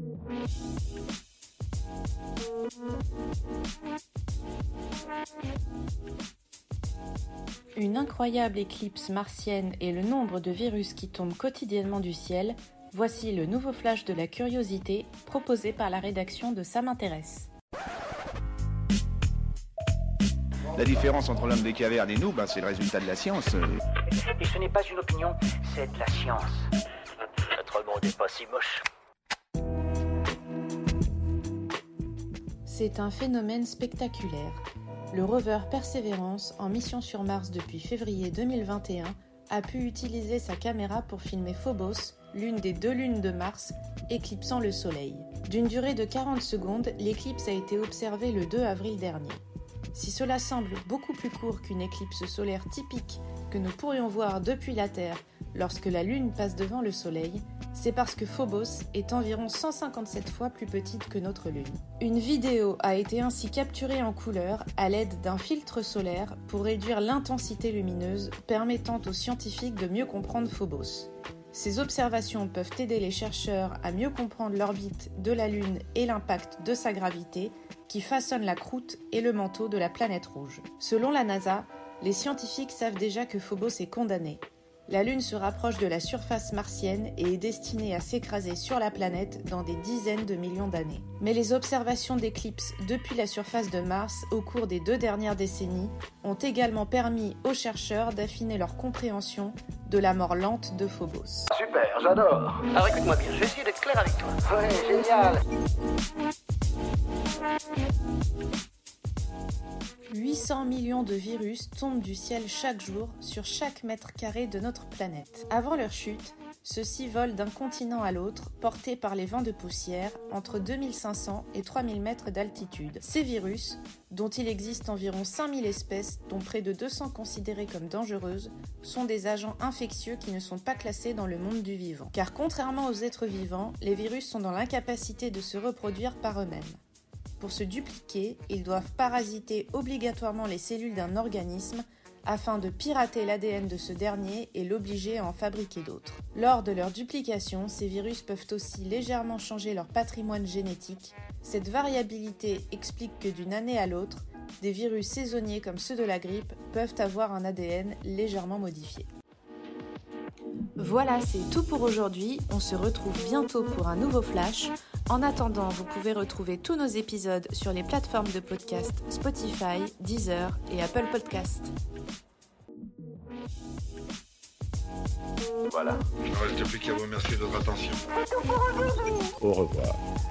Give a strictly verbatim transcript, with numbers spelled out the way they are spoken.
Une incroyable éclipse martienne et le nombre de virus qui tombent quotidiennement du ciel, voici le nouveau flash de la curiosité proposé par la rédaction de Ça m'intéresse. La différence entre l'homme des cavernes et nous, ben, c'est le résultat de la science. Et ce n'est pas une opinion, c'est de la science. Notre monde n'est pas si moche. C'est un phénomène spectaculaire. Le rover Perseverance, en mission sur Mars depuis février deux mille vingt et un, a pu utiliser sa caméra pour filmer Phobos, l'une des deux lunes de Mars, éclipsant le Soleil. D'une durée de quarante secondes, l'éclipse a été observée le deux avril dernier. Si cela semble beaucoup plus court qu'une éclipse solaire typique que nous pourrions voir depuis la Terre lorsque la Lune passe devant le Soleil, c'est parce que Phobos est environ cent cinquante-sept fois plus petite que notre Lune. Une vidéo a été ainsi capturée en couleur à l'aide d'un filtre solaire pour réduire l'intensité lumineuse, permettant aux scientifiques de mieux comprendre Phobos. Ces observations peuvent aider les chercheurs à mieux comprendre l'orbite de la Lune et l'impact de sa gravité, qui façonne la croûte et le manteau de la planète rouge. Selon la NASA, les scientifiques savent déjà que Phobos est condamné. La Lune se rapproche de la surface martienne et est destinée à s'écraser sur la planète dans des dizaines de millions d'années. Mais les observations d'éclipses depuis la surface de Mars au cours des deux dernières décennies ont également permis aux chercheurs d'affiner leur compréhension de la mort lente de Phobos. Super, j'adore. Alors écoute-moi bien, je vais essayer d'être clair avec toi. Ouais, génial. huit cents millions de virus tombent du ciel chaque jour sur chaque mètre carré de notre planète. Avant leur chute, ceux-ci volent d'un continent à l'autre, portés par les vents de poussière, entre deux mille cinq cents et trois mille mètres d'altitude. Ces virus, dont il existe environ cinq mille espèces, dont près de deux cents considérées comme dangereuses, sont des agents infectieux qui ne sont pas classés dans le monde du vivant. Car contrairement aux êtres vivants, les virus sont dans l'incapacité de se reproduire par eux-mêmes. Pour se dupliquer, ils doivent parasiter obligatoirement les cellules d'un organisme afin de pirater l'A D N de ce dernier et l'obliger à en fabriquer d'autres. Lors de leur duplication, ces virus peuvent aussi légèrement changer leur patrimoine génétique. Cette variabilité explique que d'une année à l'autre, des virus saisonniers comme ceux de la grippe peuvent avoir un A D N légèrement modifié. Voilà, c'est tout pour aujourd'hui. On se retrouve bientôt pour un nouveau flash. En attendant, vous pouvez retrouver tous nos épisodes sur les plateformes de podcast Spotify, Deezer et Apple Podcast. Voilà. Il ne reste plus qu'à vous remercier de votre attention. Au revoir.